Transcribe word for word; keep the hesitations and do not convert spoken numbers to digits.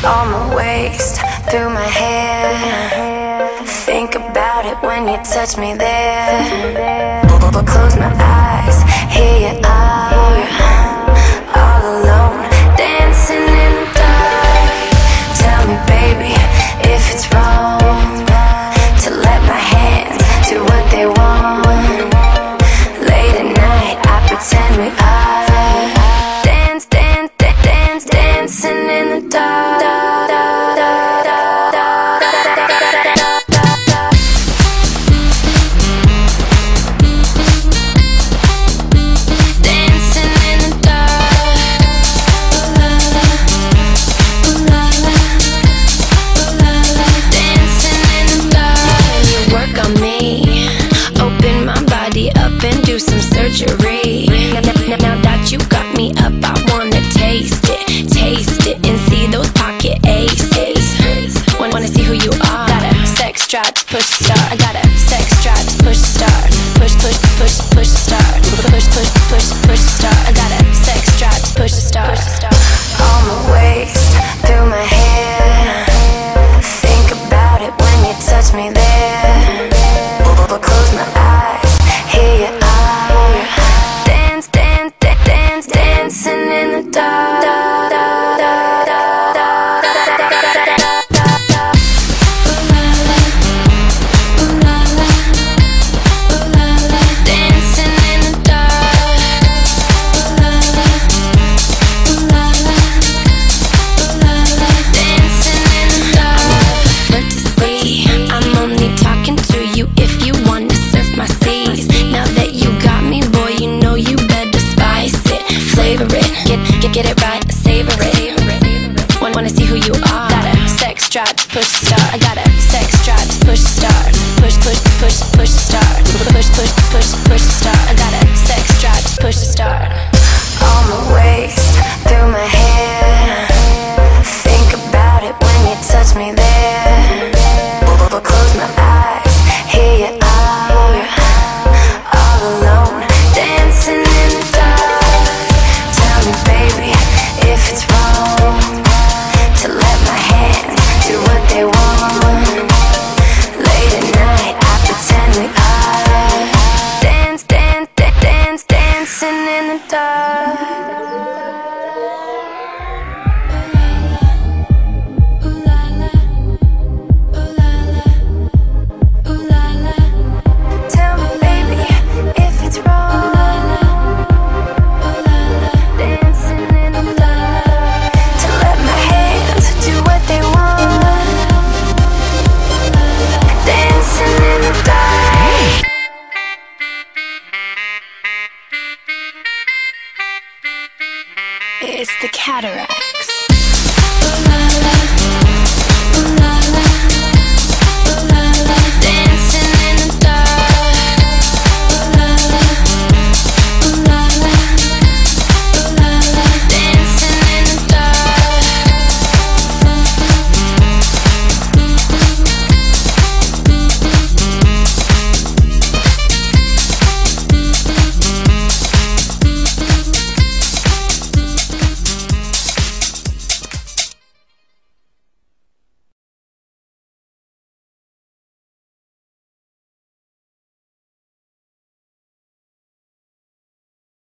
on my waist, through my hair. Think about it when you touch me there. Close my eyes, here you are, all alone, dancing in the dark. Tell me, baby, if it's wrong to let my hands do what they want. Late at night, I pretend we are dance, dance, dance, dancing in the dark. Do some surgery. Now, now, now that you got me up, I wanna taste it, taste it, and see those pocket aces. Wanna, wanna see who you are. Got a sex drive to push start. I got a sex drive to push start. Push, push, push, push start. Push, push, push, push start. I got a sex drive to push start. On my waist, through my hair. Think about it when you touch me there. Close my eyes, here you are, dance, dance, dance, dancing in the dark. Dancing in the dark. Dancing in the dark. Hard to see, I'm only talking to you if you want to surf my seas. Now that you got me, boy, you know you better spice it, flavor it, get get get it right, savor it. Wanna wanna see who you are. Got a sex drive to push start. I got a sex drive to push start. Push push push push start. Push push push push start. I got a sex drive to push start. On my waist, through my hair. Think about it when you touch me there. Close my eyes, here you are, all alone, dancing in the dark. Tell me, baby, if it's wrong to let my hands do what they want. Late at night, I pretend we are dance, dance, dance, dancing in the dark. It's the Cataracts.